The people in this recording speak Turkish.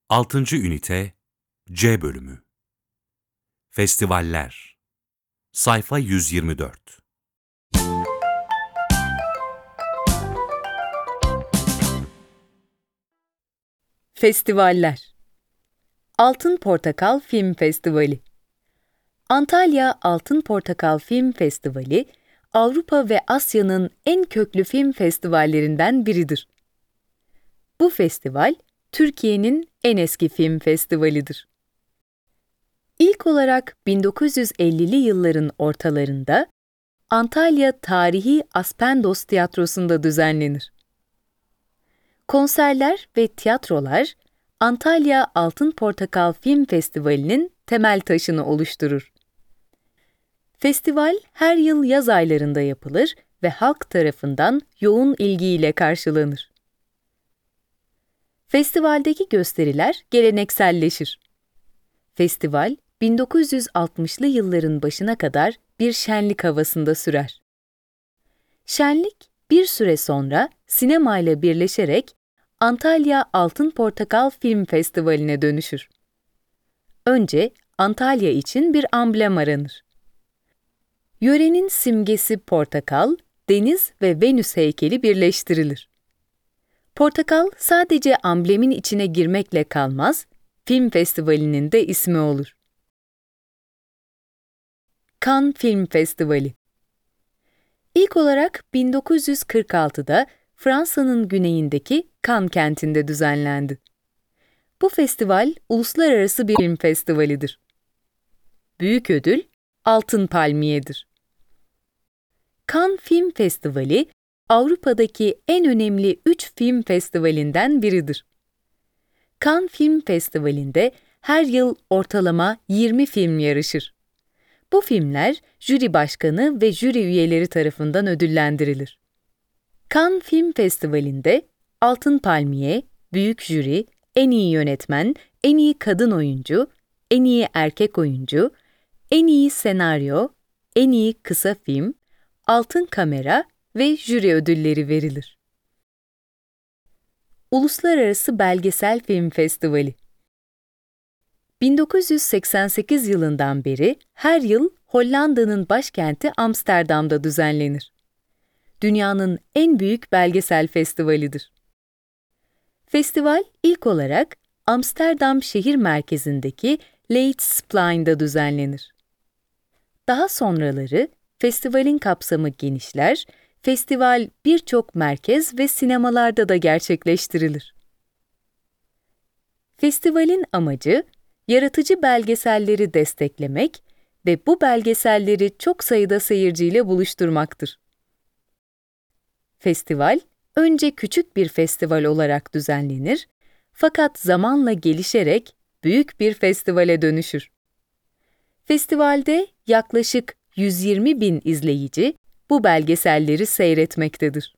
6. Ünite C Bölümü Festivaller Sayfa 124 Festivaller. Altın Portakal Film Festivali. Antalya Altın Portakal Film Festivali, Avrupa ve Asya'nın en köklü film festivallerinden biridir. Bu festival, Türkiye'nin en eski film festivalidir. İlk olarak 1950'li yılların ortalarında Antalya Tarihi Aspendos Tiyatrosu'nda düzenlenir. Konserler ve tiyatrolar, Antalya Altın Portakal Film Festivali'nin temel taşını oluşturur. Festival her yıl yaz aylarında yapılır ve halk tarafından yoğun ilgiyle karşılanır. Festivaldeki gösteriler gelenekselleşir. Festival, 1960'lı yılların başına kadar bir şenlik havasında sürer. Şenlik, bir süre sonra sinemayla birleşerek Antalya Altın Portakal Film Festivali'ne dönüşür. Önce Antalya için bir amblem aranır. Yörenin simgesi portakal, deniz ve Venüs heykeli birleştirilir. Portakal sadece amblemin içine girmekle kalmaz, film festivalinin de ismi olur. Cannes Film Festivali. İlk olarak 1946'da Fransa'nın güneyindeki Cannes kentinde düzenlendi. Bu festival uluslararası bir film festivalidir. Büyük ödül Altın Palmiye'dir. Cannes Film Festivali, Avrupa'daki en önemli 3 film festivalinden biridir. Cannes Film Festivali'nde her yıl ortalama 20 film yarışır. Bu filmler jüri başkanı ve jüri üyeleri tarafından ödüllendirilir. Cannes Film Festivali'nde Altın Palmiye, Büyük Jüri, en iyi yönetmen, en iyi kadın oyuncu, en iyi erkek oyuncu, en iyi senaryo, en iyi kısa film, altın kamera ve jüri ödülleri verilir. Uluslararası Belgesel Film Festivali. 1988 yılından beri her yıl Hollanda'nın başkenti Amsterdam'da düzenlenir. Dünyanın en büyük belgesel festivalidir. Festival ilk olarak Amsterdam şehir merkezindeki Leidsplein'da düzenlenir. Daha sonraları festivalin kapsamı genişler, festival birçok merkez ve sinemalarda da gerçekleştirilir. Festivalin amacı, yaratıcı belgeselleri desteklemek ve bu belgeselleri çok sayıda seyirciyle buluşturmaktır. Festival, önce küçük bir festival olarak düzenlenir, fakat zamanla gelişerek büyük bir festivale dönüşür. Festivalde yaklaşık 120.000 izleyici bu belgeselleri seyretmektedir.